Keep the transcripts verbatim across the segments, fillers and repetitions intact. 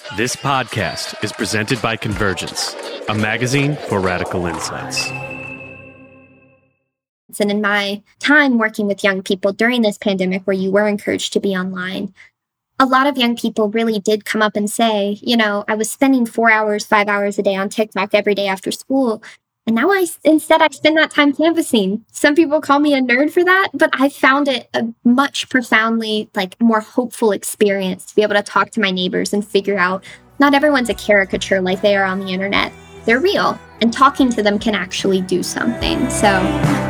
This podcast is presented by Convergence, a magazine for radical insights. And in my time working with young people during this pandemic where you were encouraged to be online, a lot of young people really did come up and say, you know, I was spending four hours, five hours a day on TikTok every day after school. And now I, instead, I spend that time canvassing. Some people call me a nerd for that, but I found it a much profoundly, like, more hopeful experience to be able to talk to my neighbors and figure out not everyone's a caricature like they are on the internet. They're real, and talking to them can actually do something. So...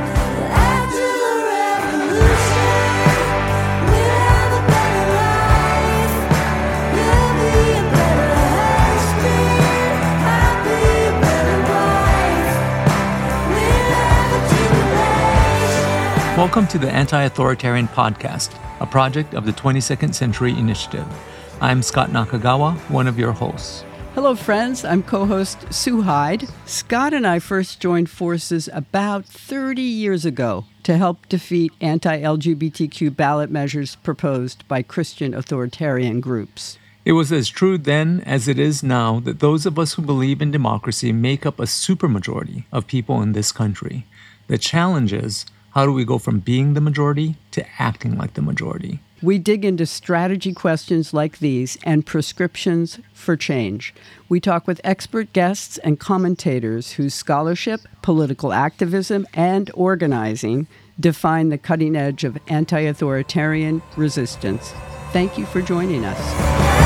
Welcome to the Anti-Authoritarian Podcast, a project of the twenty-second Century Initiative. I'm Scott Nakagawa, one of your hosts. Hello, friends. I'm co-host Sue Hyde. Scott and I first joined forces about thirty years ago to help defeat anti-L G B T Q ballot measures proposed by Christian authoritarian groups. It was as true then as it is now that those of us who believe in democracy make up a supermajority of people in this country. The challenge is, how do we go from being the majority to acting like the majority? We dig into strategy questions like these and prescriptions for change. We talk with expert guests and commentators whose scholarship, political activism, and organizing define the cutting edge of anti-authoritarian resistance. Thank you for joining us.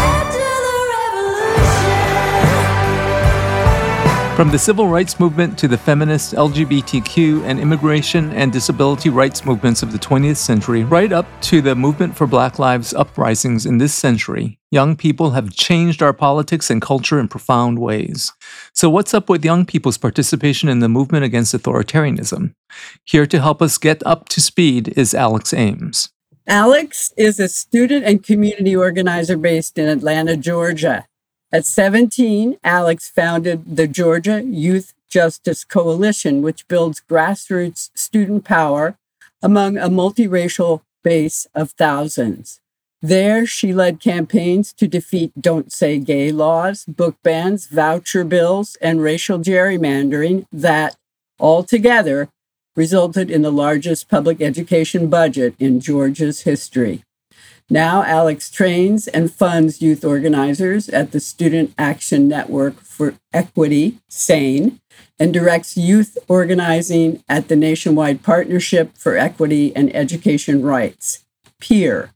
From the civil rights movement to the feminist, L G B T Q, and immigration and disability rights movements of the twentieth century, right up to the movement for Black Lives uprisings in this century, young people have changed our politics and culture in profound ways. So what's up with young people's participation in the movement against authoritarianism? Here to help us get up to speed is Alex Ames. Alex is a student and community organizer based in Atlanta, Georgia. At seventeen, Alex founded the Georgia Youth Justice Coalition, which builds grassroots student power among a multiracial base of thousands. There, she led campaigns to defeat Don't Say Gay laws, book bans, voucher bills, and racial gerrymandering that, altogether, resulted in the largest public education budget in Georgia's history. Now, Alex trains and funds youth organizers at the Student Action Network for Equity, SANE, and directs youth organizing at the Nationwide Partnership for Equity and Education Rights, PEER.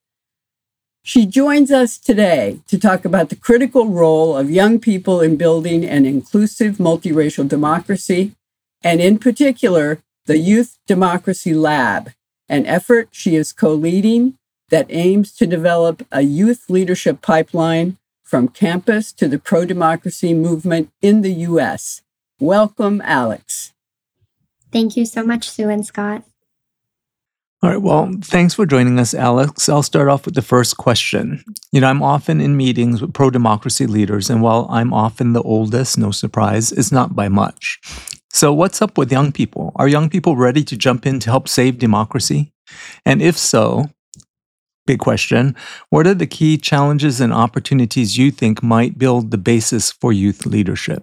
She joins us today to talk about the critical role of young people in building an inclusive multiracial democracy, and in particular, the Youth Democracy Lab, an effort she is co-leading that aims to develop a youth leadership pipeline from campus to the pro-democracy movement in the U S. Welcome, Alex. Thank you so much, Sue and Scott. All right, well, thanks for joining us, Alex. I'll start off with the first question. You know, I'm often in meetings with pro-democracy leaders, and while I'm often the oldest, no surprise, it's not by much. So what's up with young people? Are young people ready to jump in to help save democracy? And if so, big question, what are the key challenges and opportunities you think might build the basis for youth leadership?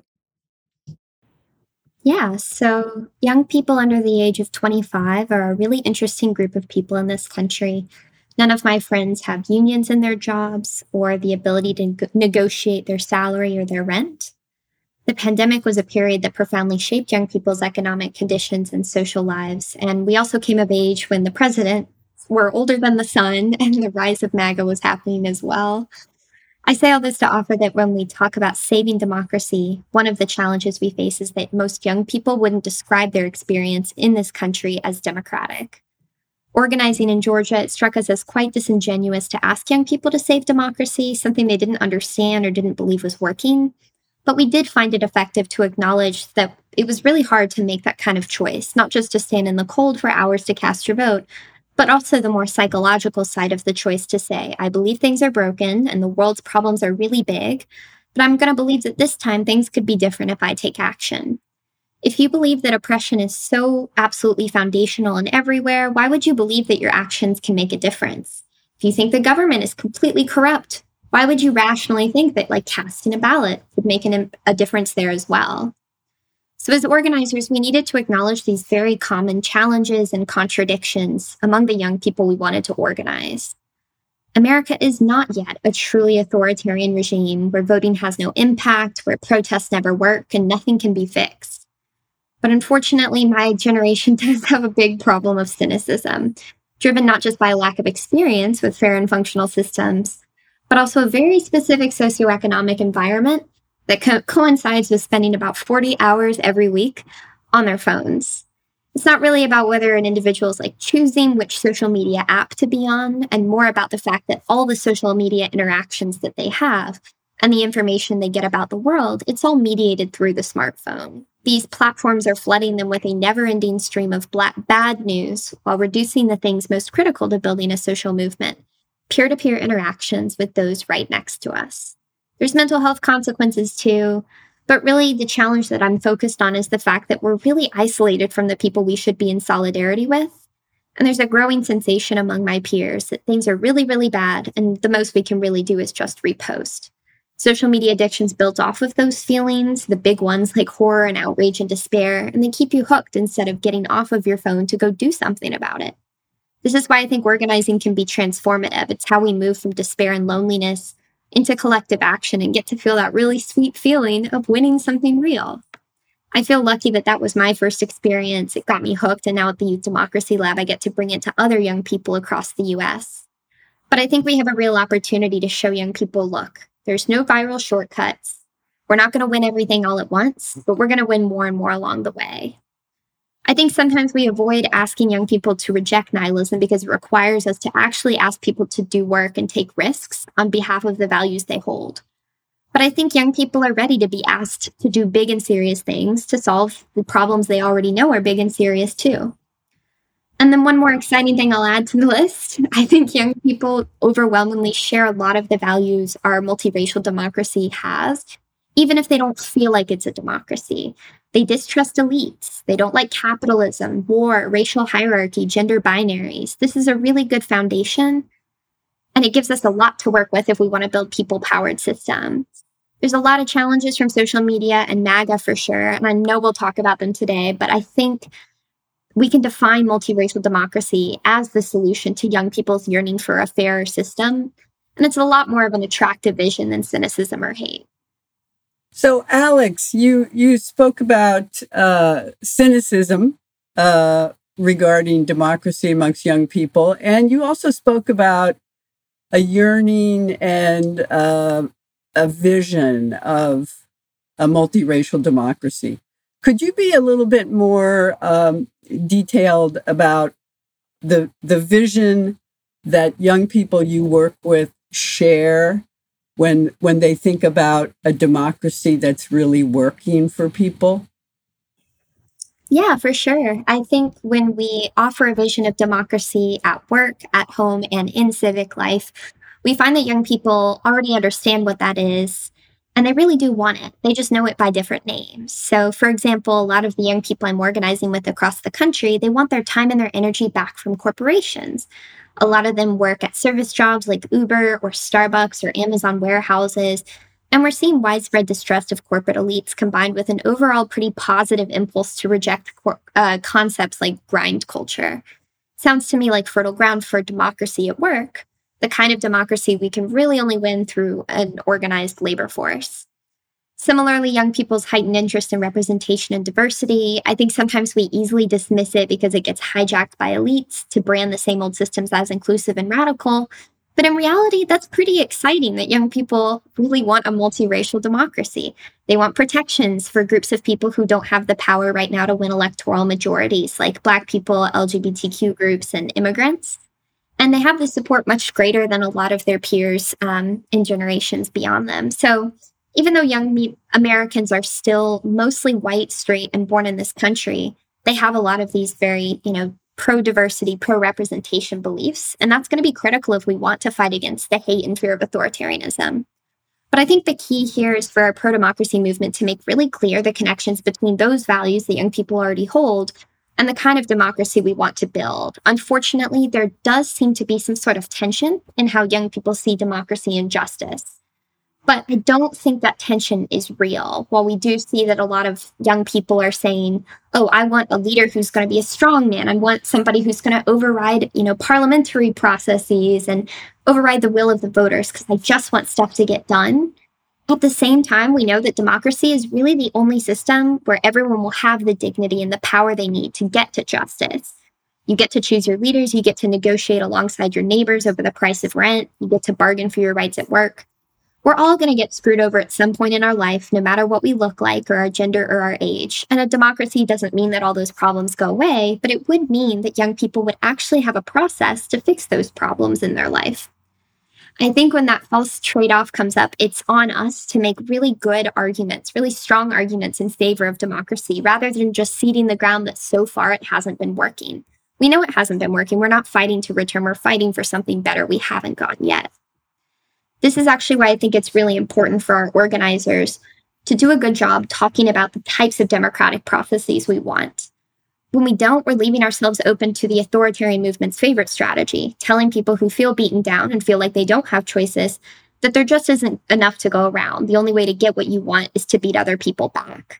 Yeah, so young people under the age of twenty-five are a really interesting group of people in this country. None of my friends have unions in their jobs or the ability to go- negotiate their salary or their rent. The pandemic was a period that profoundly shaped young people's economic conditions and social lives, and we also came of age when the president were older than the sun, and the rise of MAGA was happening as well. I say all this to offer that when we talk about saving democracy, one of the challenges we face is that most young people wouldn't describe their experience in this country as democratic. Organizing in Georgia, it struck us as quite disingenuous to ask young people to save democracy, something they didn't understand or didn't believe was working. But we did find it effective to acknowledge that it was really hard to make that kind of choice, not just to stand in the cold for hours to cast your vote, but also the more psychological side of the choice to say, I believe things are broken and the world's problems are really big, but I'm going to believe that this time things could be different if I take action. If you believe that oppression is so absolutely foundational and everywhere, why would you believe that your actions can make a difference? If you think the government is completely corrupt, why would you rationally think that like casting a ballot would make an, a difference there as well? So as organizers, we needed to acknowledge these very common challenges and contradictions among the young people we wanted to organize. America is not yet a truly authoritarian regime where voting has no impact, where protests never work, and nothing can be fixed. But unfortunately, my generation does have a big problem of cynicism, driven not just by a lack of experience with fair and functional systems, but also a very specific socioeconomic environment that co- coincides with spending about forty hours every week on their phones. It's not really about whether an individual is like choosing which social media app to be on, and more about the fact that all the social media interactions that they have and the information they get about the world, it's all mediated through the smartphone. These platforms are flooding them with a never-ending stream of black, bad news while reducing the things most critical to building a social movement, peer-to-peer interactions with those right next to us. There's mental health consequences too, but really the challenge that I'm focused on is the fact that we're really isolated from the people we should be in solidarity with. And there's a growing sensation among my peers that things are really, really bad, and the most we can really do is just repost. Social media addiction's built off of those feelings, the big ones like horror and outrage and despair, and they keep you hooked instead of getting off of your phone to go do something about it. This is why I think organizing can be transformative. It's how we move from despair and loneliness into collective action and get to feel that really sweet feeling of winning something real. I feel lucky that that was my first experience. It got me hooked, and now at the Youth Democracy Lab, I get to bring it to other young people across the U S. But I think we have a real opportunity to show young people, look, there's no viral shortcuts. We're not going to win everything all at once, but we're going to win more and more along the way. I think sometimes we avoid asking young people to reject nihilism because it requires us to actually ask people to do work and take risks on behalf of the values they hold. But I think young people are ready to be asked to do big and serious things to solve the problems they already know are big and serious too. And then one more exciting thing I'll add to the list. I think young people overwhelmingly share a lot of the values our multiracial democracy has, even if they don't feel like it's a democracy. They distrust elites. They don't like capitalism, war, racial hierarchy, gender binaries. This is a really good foundation, and it gives us a lot to work with if we want to build people-powered systems. There's a lot of challenges from social media and MAGA for sure, and I know we'll talk about them today, but I think we can define multiracial democracy as the solution to young people's yearning for a fairer system, and it's a lot more of an attractive vision than cynicism or hate. So, Alex, you you spoke about uh, cynicism uh, regarding democracy amongst young people, and you also spoke about a yearning and uh, a vision of a multiracial democracy. Could you be a little bit more um, detailed about the the vision that young people you work with share when when they think about a democracy that's really working for people? Yeah, for sure. I think when we offer a vision of democracy at work, at home, and in civic life, we find that young people already understand what that is, and they really do want it. They just know it by different names. So, for example, a lot of the young people I'm organizing with across the country, they want their time and their energy back from corporations. A lot of them work at service jobs like Uber or Starbucks or Amazon warehouses. And we're seeing widespread distrust of corporate elites combined with an overall pretty positive impulse to reject cor- uh, concepts like grind culture. Sounds to me like fertile ground for democracy at work, the kind of democracy we can really only win through an organized labor force. Similarly, young people's heightened interest in representation and diversity, I think sometimes we easily dismiss it because it gets hijacked by elites to brand the same old systems as inclusive and radical. But in reality, that's pretty exciting that young people really want a multiracial democracy. They want protections for groups of people who don't have the power right now to win electoral majorities, like Black people, L G B T Q groups, and immigrants. And they have the support much greater than a lot of their peers um, in generations beyond them. So even though young me- Americans are still mostly white, straight, and born in this country, they have a lot of these very, you know, pro-diversity, pro-representation beliefs. And that's going to be critical if we want to fight against the hate and fear of authoritarianism. But I think the key here is for our pro-democracy movement to make really clear the connections between those values that young people already hold and the kind of democracy we want to build. Unfortunately, there does seem to be some sort of tension in how young people see democracy and justice. But I don't think that tension is real. While we do see that a lot of young people are saying, oh, I want a leader who's going to be a strong man. I want somebody who's going to override, you know, parliamentary processes and override the will of the voters because I just want stuff to get done. At the same time, we know that democracy is really the only system where everyone will have the dignity and the power they need to get to justice. You get to choose your leaders. You get to negotiate alongside your neighbors over the price of rent. You get to bargain for your rights at work. We're all going to get screwed over at some point in our life, no matter what we look like or our gender or our age. And a democracy doesn't mean that all those problems go away, but it would mean that young people would actually have a process to fix those problems in their life. I think when that false trade-off comes up, it's on us to make really good arguments, really strong arguments in favor of democracy, rather than just ceding the ground that so far it hasn't been working. We know it hasn't been working. We're not fighting to return. We're fighting for something better we haven't gotten yet. This is actually why I think it's really important for our organizers to do a good job talking about the types of democratic processes we want. When we don't, we're leaving ourselves open to the authoritarian movement's favorite strategy, telling people who feel beaten down and feel like they don't have choices that there just isn't enough to go around. The only way to get what you want is to beat other people back.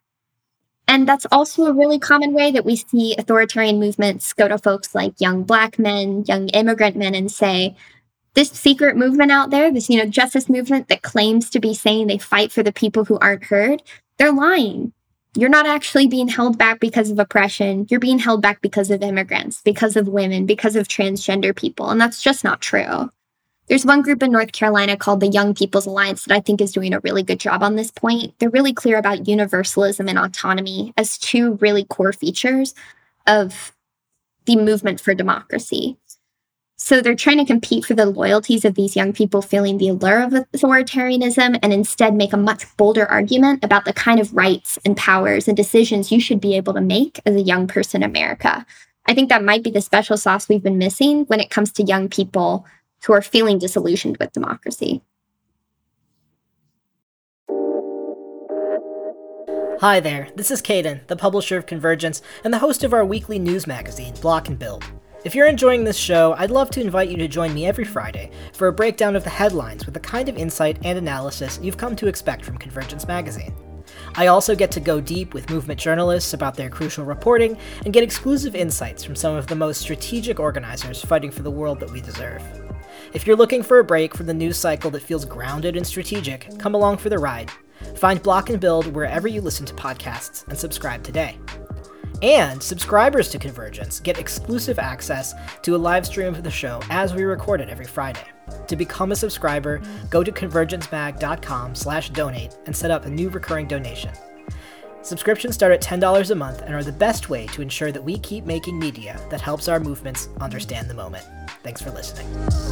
And that's also a really common way that we see authoritarian movements go to folks like young Black men, young immigrant men, and say, this secret movement out there, this, you know, justice movement that claims to be saying they fight for the people who aren't heard, they're lying. You're not actually being held back because of oppression. You're being held back because of immigrants, because of women, because of transgender people. And that's just not true. There's one group in North Carolina called the Young People's Alliance that I think is doing a really good job on this point. They're really clear about universalism and autonomy as two really core features of the movement for democracy. So they're trying to compete for the loyalties of these young people feeling the allure of authoritarianism and instead make a much bolder argument about the kind of rights and powers and decisions you should be able to make as a young person in America. I think that might be the special sauce we've been missing when it comes to young people who are feeling disillusioned with democracy. Hi there, this is Caden, the publisher of Convergence and the host of our weekly news magazine, Block and Build. If you're enjoying this show, I'd love to invite you to join me every Friday for a breakdown of the headlines with the kind of insight and analysis you've come to expect from Convergence magazine. I also get to go deep with movement journalists about their crucial reporting and get exclusive insights from some of the most strategic organizers fighting for the world that we deserve. If you're looking for a break from the news cycle that feels grounded and strategic, come along for the ride. Find Block and Build wherever you listen to podcasts and subscribe today. And subscribers to Convergence get exclusive access to a live stream of the show as we record it every Friday. To become a subscriber, go to convergencemag.com slash donate and set up a new recurring donation. Subscriptions start at ten dollars a month and are the best way to ensure that we keep making media that helps our movements understand the moment. Thanks for listening.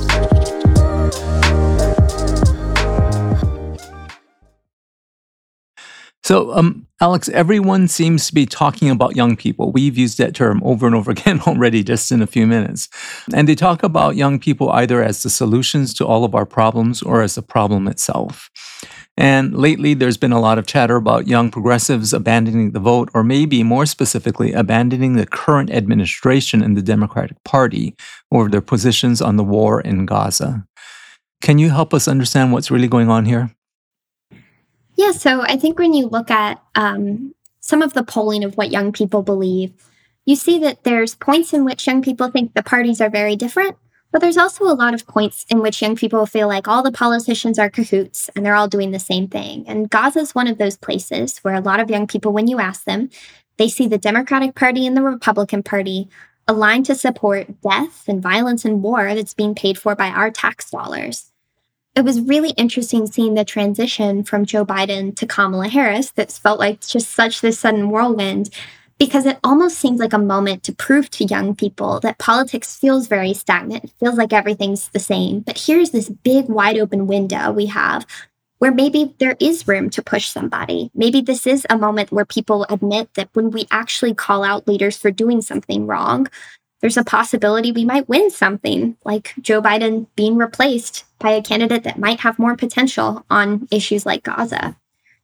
So, um, Alex, everyone seems to be talking about young people. We've used that term over and over again already just in a few minutes. And they talk about young people either as the solutions to all of our problems or as the problem itself. And lately, there's been a lot of chatter about young progressives abandoning the vote, or maybe more specifically, abandoning the current administration in the Democratic Party over their positions on the war in Gaza. Can you help us understand what's really going on here? Yeah, so I think when you look at um, some of the polling of what young people believe, you see that there's points in which young people think the parties are very different, but there's also a lot of points in which young people feel like all the politicians are cahoots and they're all doing the same thing. And Gaza is one of those places where a lot of young people, when you ask them, they see the Democratic Party and the Republican Party aligned to support death and violence and war that's being paid for by our tax dollars. It was really interesting seeing the transition from Joe Biden to Kamala Harris that felt like just such this sudden whirlwind, because it almost seemed like a moment to prove to young people that politics feels very stagnant. It feels like everything's the same. But here's this big, wide open window we have where maybe there is room to push somebody. Maybe this is a moment where people admit that when we actually call out leaders for doing something wrong, there's a possibility we might win something, like Joe Biden being replaced by a candidate that might have more potential on issues like Gaza.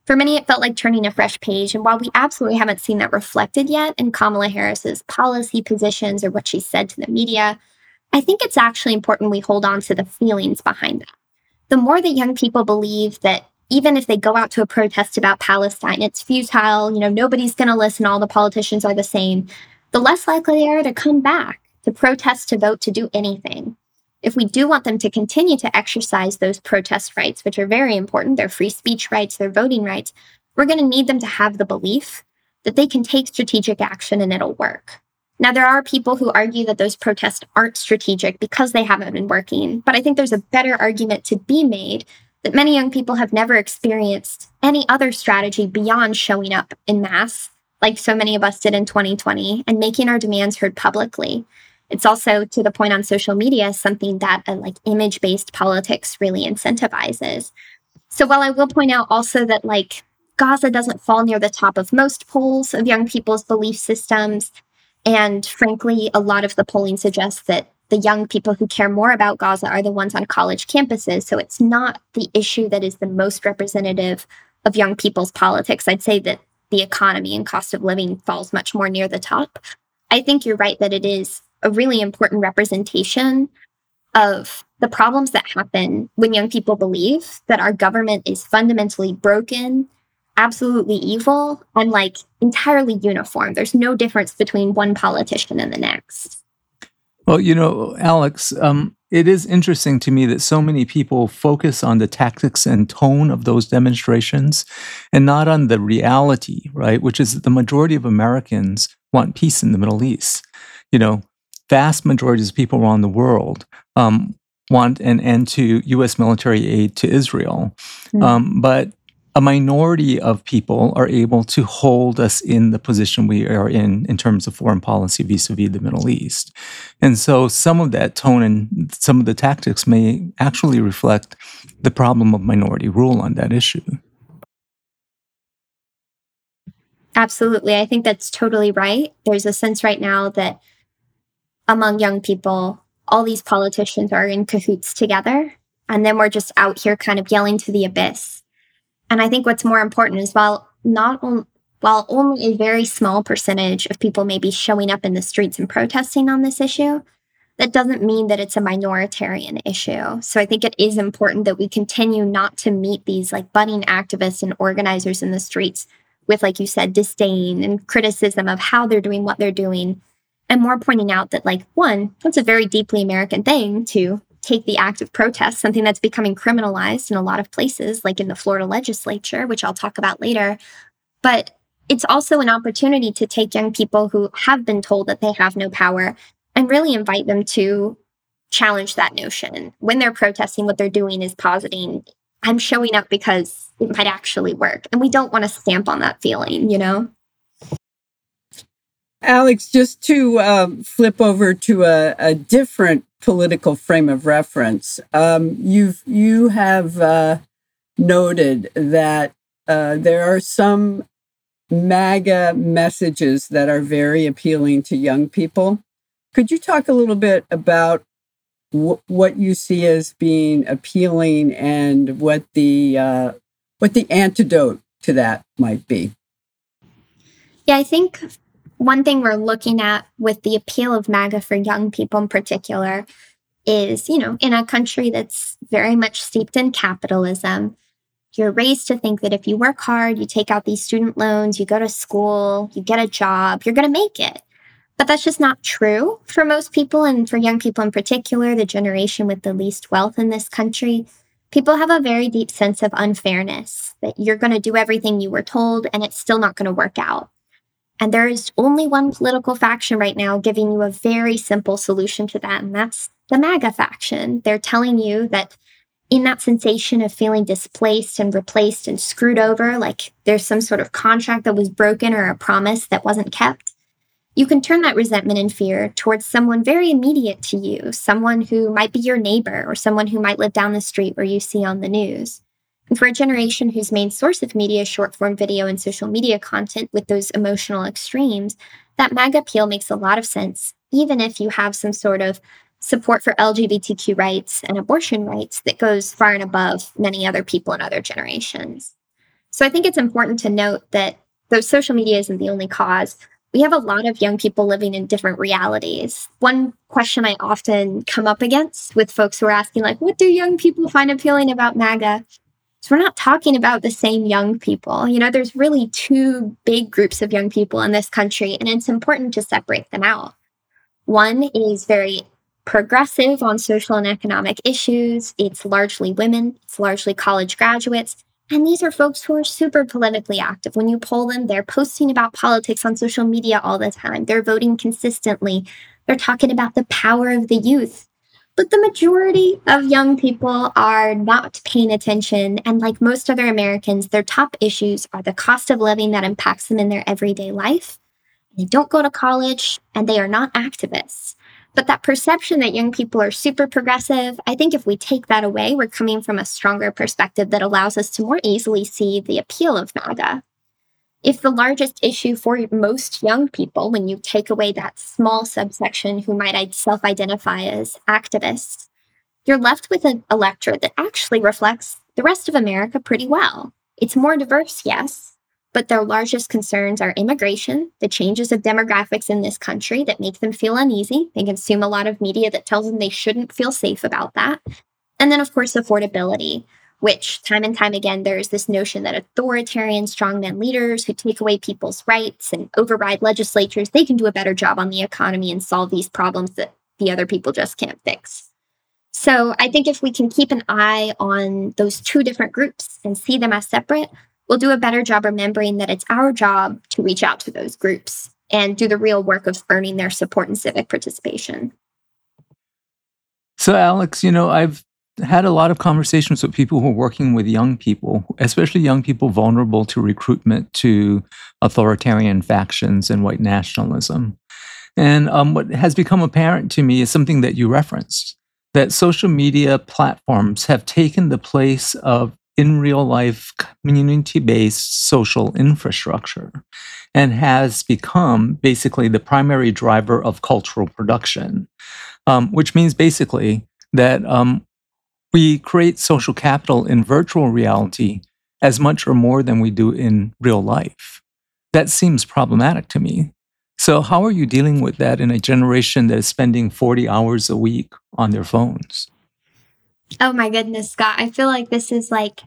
For many, it felt like turning a fresh page. And while we absolutely haven't seen that reflected yet in Kamala Harris's policy positions or what she said to the media, I think it's actually important we hold on to the feelings behind that. The more that young people believe that even if they go out to a protest about Palestine, it's futile, you know, nobody's going to listen, all the politicians are the same, the less likely they are to come back, to protest, to vote, to do anything. If we do want them to continue to exercise those protest rights, which are very important, their free speech rights, their voting rights, we're going to need them to have the belief that they can take strategic action and it'll work. Now, there are people who argue that those protests aren't strategic because they haven't been working, but I think there's a better argument to be made that many young people have never experienced any other strategy beyond showing up in mass, like so many of us did in twenty twenty, and making our demands heard publicly. It's also, to the point on social media, something that a like image-based politics really incentivizes. So while I will point out also that like Gaza doesn't fall near the top of most polls of young people's belief systems, and frankly, a lot of the polling suggests that the young people who care more about Gaza are the ones on college campuses. So it's not the issue that is the most representative of young people's politics. I'd say that the economy and cost of living falls much more near the top. I think you're right that it is a really important representation of the problems that happen when young people believe that our government is fundamentally broken, absolutely evil, and like entirely uniform. There's no difference between one politician and the next. Well, you know, Alex, um, it is interesting to me that so many people focus on the tactics and tone of those demonstrations and not on the reality, right? Which is that the majority of Americans want peace in the Middle East. You know, vast majorities of people around the world um, want an end to U S military aid to Israel. Mm. Um, but a minority of people are able to hold us in the position we are in in terms of foreign policy vis-a-vis the Middle East. And so some of that tone and some of the tactics may actually reflect the problem of minority rule on that issue. Absolutely. I think that's totally right. There's a sense right now that among young people, all these politicians are in cahoots together, and then we're just out here kind of yelling to the abyss. And I think what's more important is while not on, while only a very small percentage of people may be showing up in the streets and protesting on this issue, that doesn't mean that it's a minoritarian issue. So I think it is important that we continue not to meet these like budding activists and organizers in the streets with, like you said, disdain and criticism of how they're doing what they're doing, and more pointing out that, like, one, that's a very deeply American thing to take the act of protest, something that's becoming criminalized in a lot of places, like in the Florida legislature, which I'll talk about later. But it's also an opportunity to take young people who have been told that they have no power and really invite them to challenge that notion. When they're protesting, what they're doing is positing, I'm showing up because it might actually work. And we don't want to stamp on that feeling, you know? Alex, just to um, flip over to a, a different political frame of reference, um, you've you have uh, noted that uh, there are some MAGA messages that are very appealing to young people. Could you talk a little bit about w- what you see as being appealing and what the uh, what the antidote to that might be? Yeah, I think one thing we're looking at with the appeal of MAGA for young people in particular is, you know, in a country that's very much steeped in capitalism, you're raised to think that if you work hard, you take out these student loans, you go to school, you get a job, you're going to make it. But that's just not true for most people, and for young people in particular, the generation with the least wealth in this country. People have a very deep sense of unfairness, that you're going to do everything you were told and it's still not going to work out. And there is only one political faction right now giving you a very simple solution to that, and that's the MAGA faction. They're telling you that in that sensation of feeling displaced and replaced and screwed over, like there's some sort of contract that was broken or a promise that wasn't kept, you can turn that resentment and fear towards someone very immediate to you, someone who might be your neighbor or someone who might live down the street where you see on the news. And for a generation whose main source of media is short-form video and social media content with those emotional extremes, that MAGA appeal makes a lot of sense, even if you have some sort of support for L G B T Q rights and abortion rights that goes far and above many other people in other generations. So I think it's important to note that though social media isn't the only cause, we have a lot of young people living in different realities. One question I often come up against with folks who are asking, like, what do young people find appealing about MAGA? So we're not talking about the same young people. You know, there's really two big groups of young people in this country, and it's important to separate them out. One is very progressive on social and economic issues. It's largely women. It's largely college graduates. And these are folks who are super politically active. When you poll them, they're posting about politics on social media all the time. They're voting consistently. They're talking about the power of the youth. But the majority of young people are not paying attention. And like most other Americans, their top issues are the cost of living that impacts them in their everyday life. They don't go to college, and they are not activists. But that perception that young people are super progressive, I think if we take that away, we're coming from a stronger perspective that allows us to more easily see the appeal of MAGA. If the largest issue for most young people, when you take away that small subsection who might self-identify as activists, you're left with an electorate that actually reflects the rest of America pretty well. It's more diverse, yes, but their largest concerns are immigration, the changes of demographics in this country that make them feel uneasy. They consume a lot of media that tells them they shouldn't feel safe about that. And then, of course, affordability, which time and time again, there is this notion that authoritarian strongman leaders who take away people's rights and override legislatures, they can do a better job on the economy and solve these problems that the other people just can't fix. So I think if we can keep an eye on those two different groups and see them as separate, we'll do a better job remembering that it's our job to reach out to those groups and do the real work of earning their support and civic participation. So, Alex, you know, I've had a lot of conversations with people who are working with young people, especially young people vulnerable to recruitment to authoritarian factions and white nationalism. And um, what has become apparent to me is something that you referenced, that social media platforms have taken the place of in real life, community-based social infrastructure, and has become basically the primary driver of cultural production, um, which means basically that um, we create social capital in virtual reality as much or more than we do in real life. That seems problematic to me. So how are you dealing with that in a generation that is spending forty hours a week on their phones? Oh my goodness, Scott. I feel like this is like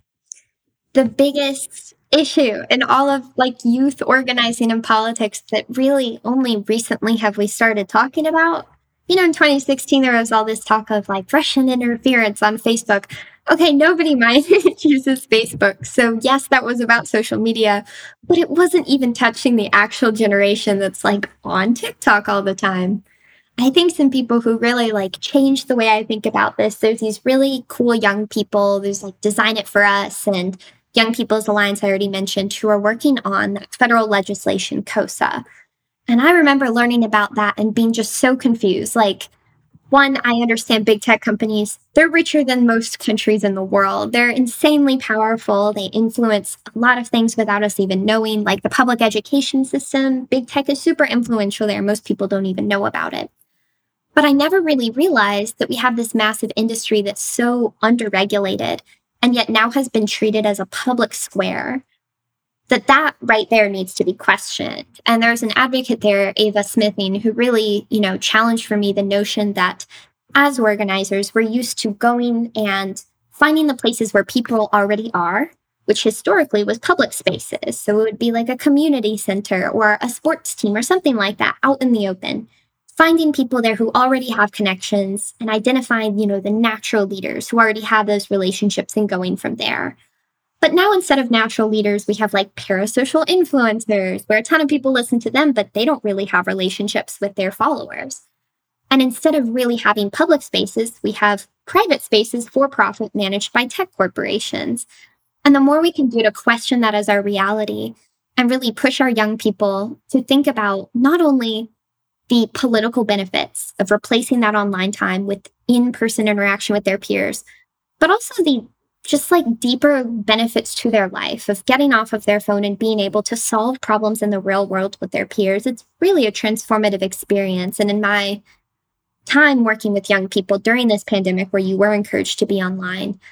the biggest issue in all of like youth organizing and politics that really only recently have we started talking about. You know, in twenty sixteen, there was all this talk of like Russian interference on Facebook. Okay, nobody my age uses Facebook. So yes, that was about social media, but it wasn't even touching the actual generation that's like on TikTok all the time. I think some people who really like changed the way I think about this, there's these really cool young people, there's like Design It For Us and Young People's Alliance I already mentioned, who are working on that federal legislation, KOSA. And I remember learning about that and being just so confused. Like, one, I understand big tech companies, they're richer than most countries in the world. They're insanely powerful. They influence a lot of things without us even knowing, like the public education system. Big tech is super influential there. Most people don't even know about it. But I never really realized that we have this massive industry that's so underregulated and yet now has been treated as a public square, that that right there needs to be questioned. And there's an advocate there, Ava Smithing, who really, you know, challenged for me the notion that as organizers, we're used to going and finding the places where people already are, which historically was public spaces. So it would be like a community center or a sports team or something like that out in the open. Finding people there who already have connections and identifying, you know, the natural leaders who already have those relationships and going from there. But now instead of natural leaders, we have like parasocial influencers where a ton of people listen to them, but they don't really have relationships with their followers. And instead of really having public spaces, we have private spaces for profit managed by tech corporations. And the more we can do to question that as our reality and really push our young people to think about not only the political benefits of replacing that online time with in-person interaction with their peers, but also the just like deeper benefits to their life of getting off of their phone and being able to solve problems in the real world with their peers. It's really a transformative experience. And in my time working with young people during this pandemic where you were encouraged to be online,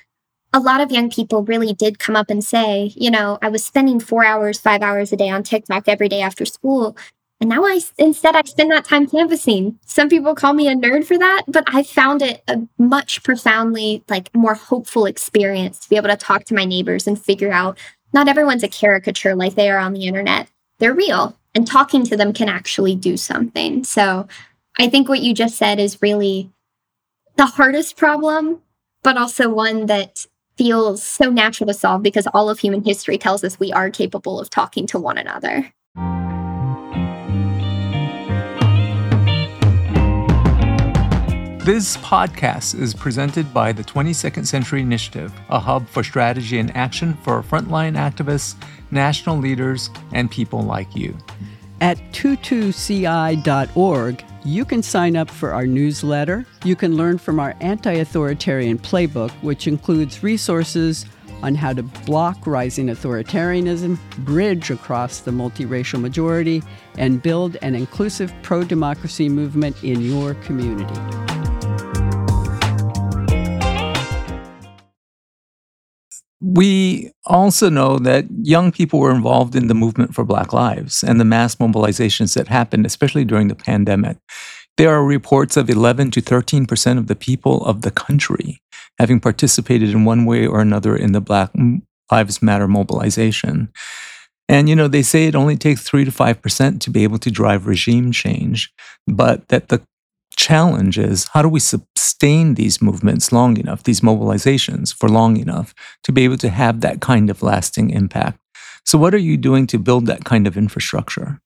a lot of young people really did come up and say, you know, I was spending four hours, five hours a day on TikTok every day after school. And now I, instead, I spend that time canvassing. Some people call me a nerd for that, but I found it a much profoundly, like, more hopeful experience to be able to talk to my neighbors and figure out not everyone's a caricature like they are on the internet. They're real, and talking to them can actually do something. So I think what you just said is really the hardest problem, but also one that feels so natural to solve because all of human history tells us we are capable of talking to one another. This podcast is presented by the twenty-second Century Initiative, a hub for strategy and action for frontline activists, national leaders, and people like you. At two two C I dot org, you can sign up for our newsletter. You can learn from our anti-authoritarian playbook, which includes resources on how to block rising authoritarianism, bridge across the multiracial majority, and build an inclusive pro-democracy movement in your community. We also know that young people were involved in the movement for Black Lives and the mass mobilizations that happened, especially during the pandemic. There are reports of eleven to thirteen percent of the people of the country having participated in one way or another in the Black Lives Matter mobilization. And, you know, they say it only takes three to five percent to be able to drive regime change, but that the challenge is, how do we sustain these movements long enough, these mobilizations for long enough to be able to have that kind of lasting impact? So what are you doing to build that kind of infrastructure?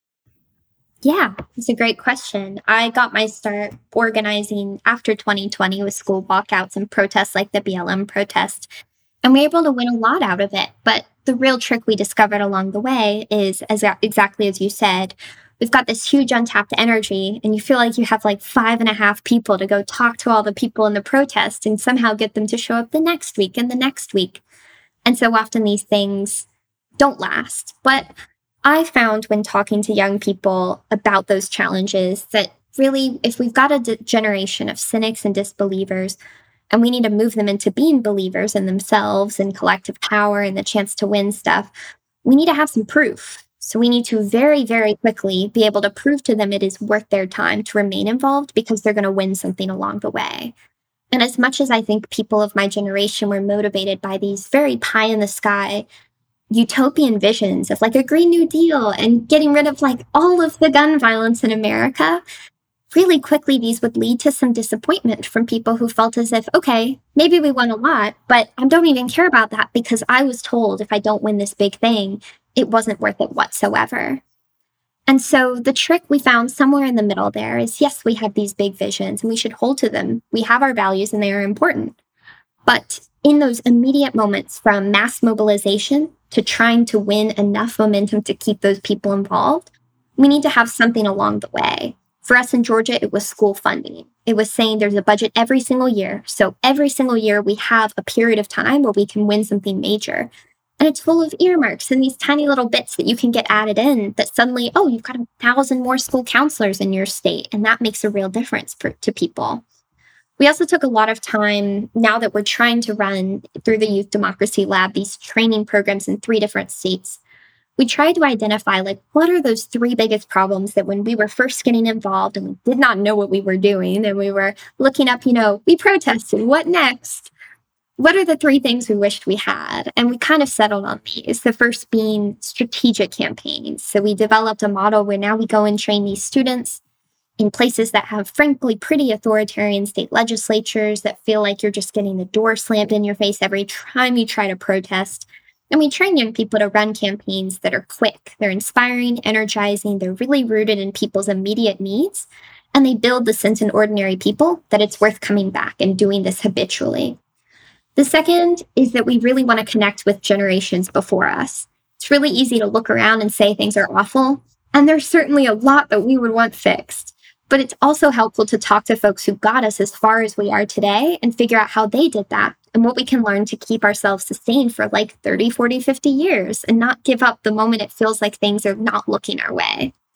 Yeah, it's a great question. I got my start organizing after twenty twenty with school walkouts and protests like the B L M protest, and we were able to win a lot out of it. But the real trick we discovered along the way is, as exactly as you said, we've got this huge untapped energy, and you feel like you have like five and a half people to go talk to all the people in the protest and somehow get them to show up the next week and the next week. And so often these things don't last. But I found when talking to young people about those challenges that really, if we've got a d- generation of cynics and disbelievers, and we need to move them into being believers in themselves and collective power and the chance to win stuff, we need to have some proof. So we need to very, very quickly be able to prove to them it is worth their time to remain involved because they're going to win something along the way. And as much as I think people of my generation were motivated by these very pie in the sky utopian visions of like a Green New Deal and getting rid of like all of the gun violence in America, really quickly these would lead to some disappointment from people who felt as if, okay, maybe we won a lot, but I don't even care about that because I was told if I don't win this big thing, it wasn't worth it whatsoever. And so the trick we found somewhere in the middle there is, yes, we have these big visions and we should hold to them. We have our values and they are important. But in those immediate moments from mass mobilization to trying to win enough momentum to keep those people involved, we need to have something along the way. For us in Georgia, it was school funding. It was saying there's a budget every single year. So every single year we have a period of time where we can win something major. And it's full of earmarks and these tiny little bits that you can get added in that suddenly, oh, you've got a thousand more school counselors in your state. And that makes a real difference for, to people. We also took a lot of time now that we're trying to run through the Youth Democracy Lab, these training programs in three different states. We tried to identify, like, what are those three biggest problems that when we were first getting involved and we did not know what we were doing and we were looking up, you know, we protested, what next? What are the three things we wished we had? And we kind of settled on these, the first being strategic campaigns. So we developed a model where now we go and train these students in places that have, frankly, pretty authoritarian state legislatures that feel like you're just getting the door slammed in your face every time you try to protest. And we train young people to run campaigns that are quick. They're inspiring, energizing. They're really rooted in people's immediate needs. And they build the sense in ordinary people that it's worth coming back and doing this habitually. The second is that we really want to connect with generations before us. It's really easy to look around and say things are awful. And there's certainly a lot that we would want fixed. But it's also helpful to talk to folks who got us as far as we are today and figure out how they did that and what we can learn to keep ourselves sustained for like thirty, forty, fifty years and not give up the moment it feels like things are not looking our way.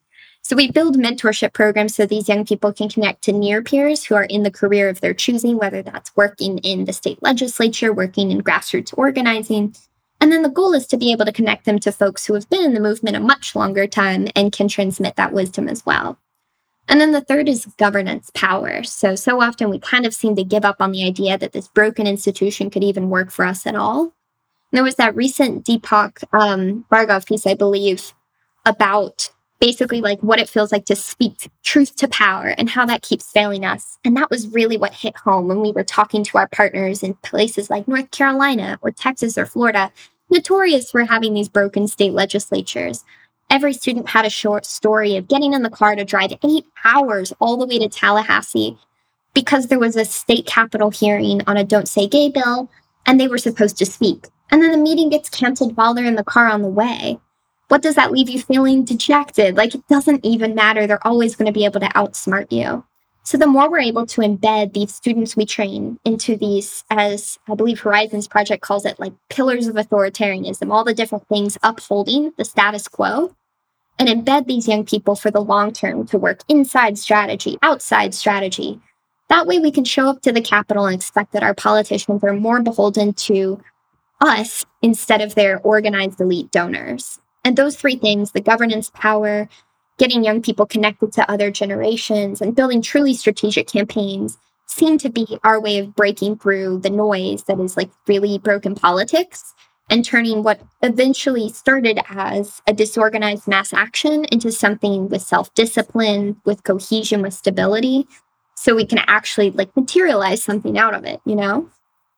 So we build mentorship programs so these young people can connect to near peers who are in the career of their choosing, whether that's working in the state legislature, working in grassroots organizing. And then the goal is to be able to connect them to folks who have been in the movement a much longer time and can transmit that wisdom as well. And then the third is governance power. So, so often we kind of seem to give up on the idea that this broken institution could even work for us at all. And there was that recent Deepak um, Bhargava piece, I believe, about basically like what it feels like to speak truth to power and how that keeps failing us. And that was really what hit home when we were talking to our partners in places like North Carolina or Texas or Florida, notorious for having these broken state legislatures. Every student had a short story of getting in the car to drive eight hours all the way to Tallahassee because there was a state capitol hearing on a Don't Say Gay bill, and they were supposed to speak. And then the meeting gets canceled while they're in the car on the way. What does that leave you feeling? Dejected. Like, it doesn't even matter. They're always going to be able to outsmart you. So the more we're able to embed these students we train into these, as I believe Horizons Project calls it, like pillars of authoritarianism, all the different things upholding the status quo, and embed these young people for the long term to work inside strategy, outside strategy. That way we can show up to the Capitol and expect that our politicians are more beholden to us instead of their organized elite donors. And those three things, the governance power, getting young people connected to other generations, and building truly strategic campaigns, seem to be our way of breaking through the noise that is like really broken politics and turning what eventually started as a disorganized mass action into something with self-discipline, with cohesion, with stability, so we can actually like materialize something out of it, you know?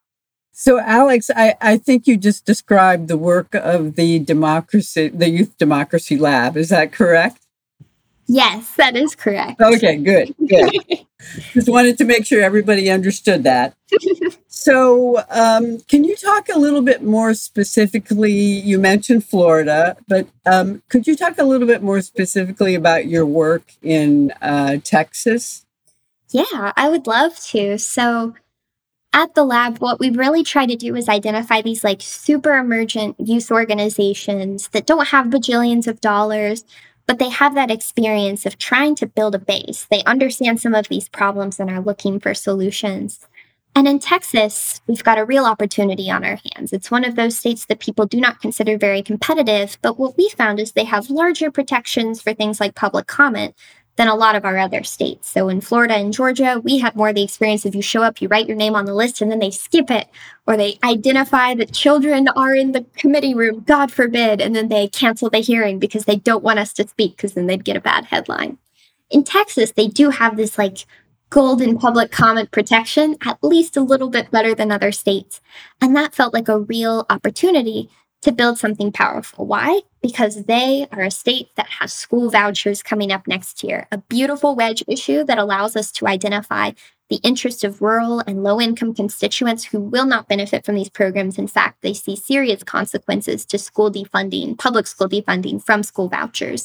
So, Alex, I, I think you just described the work of the democracy, the Youth Democracy Lab. Is that correct? Yes, that is correct. Okay, good, good. Just wanted to make sure everybody understood that. So, um, can you talk a little bit more specifically? You mentioned Florida, but um, could you talk a little bit more specifically about your work in uh, Texas? Yeah, I would love to. So at the lab, what we really try to do is identify these like super emergent youth organizations that don't have bajillions of dollars, but they have that experience of trying to build a base. They understand some of these problems and are looking for solutions. And in Texas, we've got a real opportunity on our hands. It's one of those states that people do not consider very competitive, but what we found is they have larger protections for things like public comment than a lot of our other states. So in Florida and Georgia, we had more the experience of you show up, you write your name on the list, and then they skip it, or they identify that children are in the committee room, God forbid, and then they cancel the hearing because they don't want us to speak because then they'd get a bad headline. In Texas, they do have this like golden public comment protection, at least a little bit better than other states. And that felt like a real opportunity to build something powerful. Why? Because they are a state that has school vouchers coming up next year, a beautiful wedge issue that allows us to identify the interest of rural and low-income constituents who will not benefit from these programs. In fact, they see serious consequences to school defunding, public school defunding from school vouchers,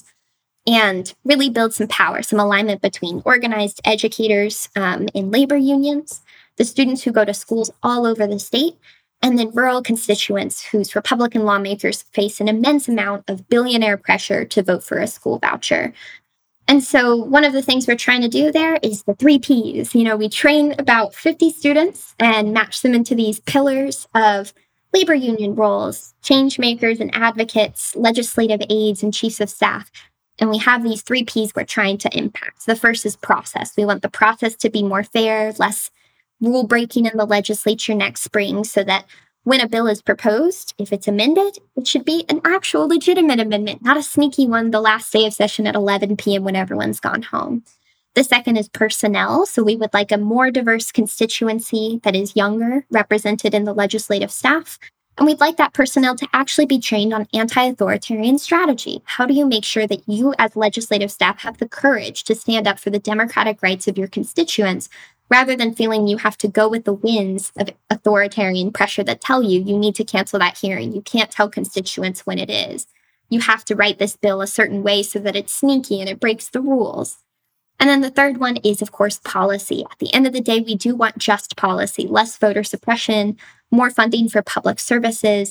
and really build some power, some alignment between organized educators um, in labor unions, the students who go to schools all over the state, and then rural constituents whose Republican lawmakers face an immense amount of billionaire pressure to vote for a school voucher. And so one of the things we're trying to do there is the three Ps. You know, we train about fifty students and match them into these pillars of labor union roles, change makers and advocates, legislative aides, and chiefs of staff. And we have these three Ps we're trying to impact. The first is process. We want the process to be more fair, less rule breaking in the legislature next spring, so that when a bill is proposed, if it's amended, it should be an actual legitimate amendment, not a sneaky one the last day of session at eleven p.m. when everyone's gone home. The second is personnel. So we would like a more diverse constituency that is younger, represented in the legislative staff. And we'd like that personnel to actually be trained on anti-authoritarian strategy. How do you make sure that you as legislative staff have the courage to stand up for the democratic rights of your constituents, rather than feeling you have to go with the winds of authoritarian pressure that tell you you need to cancel that hearing. You can't tell constituents when it is. You have to write this bill a certain way so that it's sneaky and it breaks the rules. And then the third one is, of course, policy. At the end of the day, we do want just policy, less voter suppression, more funding for public services.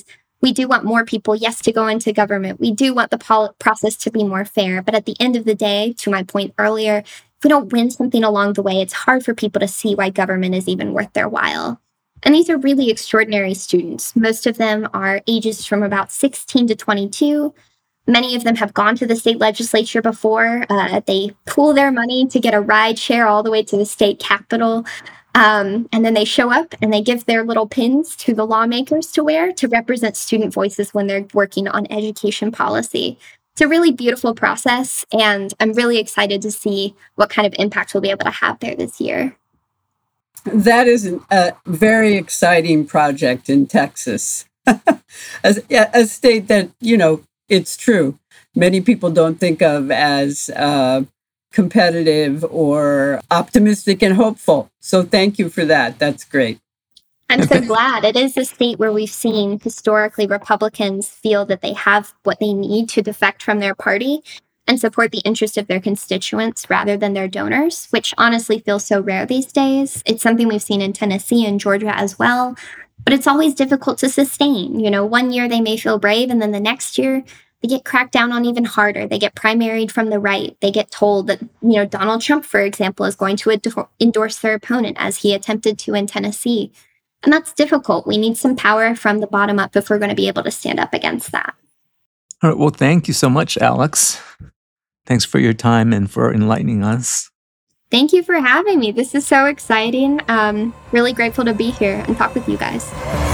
We do want more people, yes, to go into government. We do want the pol- process to be more fair. But at the end of the day, to my point earlier, if we don't win something along the way, it's hard for people to see why government is even worth their while. And these are really extraordinary students. Most of them are ages from about sixteen to twenty-two. Many of them have gone to the state legislature before. Uh, they pool their money to get a ride share all the way to the state capitol. Um, and then they show up and they give their little pins to the lawmakers to wear to represent student voices when they're working on education policy. It's a really beautiful process, and I'm really excited to see what kind of impact we'll be able to have there this year. That is an, a very exciting project in Texas. as, a state that, you know, it's true, many people don't think of as uh, competitive or optimistic and hopeful. So thank you for that. That's great. I'm so glad. It is a state where we've seen historically Republicans feel that they have what they need to defect from their party and support the interest of their constituents rather than their donors, which honestly feels so rare these days. It's something we've seen in Tennessee and Georgia as well, but it's always difficult to sustain. You know, one year they may feel brave, and then the next year they get cracked down on even harder. They get primaried from the right. They get told that, you know, Donald Trump, for example, is going to ad- endorse their opponent as he attempted to in Tennessee. And that's difficult. We need some power from the bottom up if we're going to be able to stand up against that. All right. Well, thank you so much, Alex. Thanks for your time and for enlightening us. Thank you for having me. This is so exciting. Um, really grateful to be here and talk with you guys.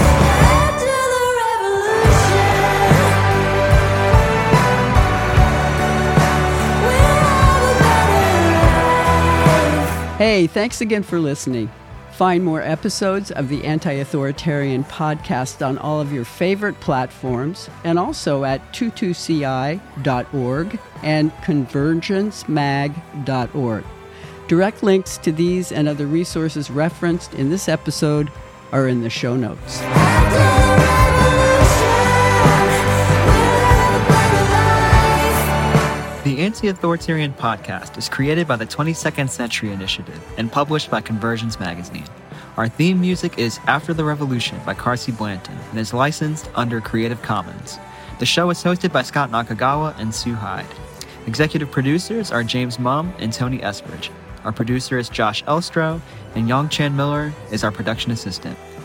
Hey, thanks again for listening. Find more episodes of the Anti-Authoritarian Podcast on all of your favorite platforms and also at twenty-two C I dot org and convergence mag dot org. Direct links to these and other resources referenced in this episode are in the show notes. The Anti-Authoritarian Podcast is created by the twenty-second Century Initiative and published by Convergence Magazine. Our theme music is After the Revolution by Carsey Blanton and is licensed under Creative Commons. The show is hosted by Scott Nakagawa and Sue Hyde. Executive producers are James Mumm and Tony Espridge. Our producer is Josh Elstro, and Yong Chan Miller is our production assistant.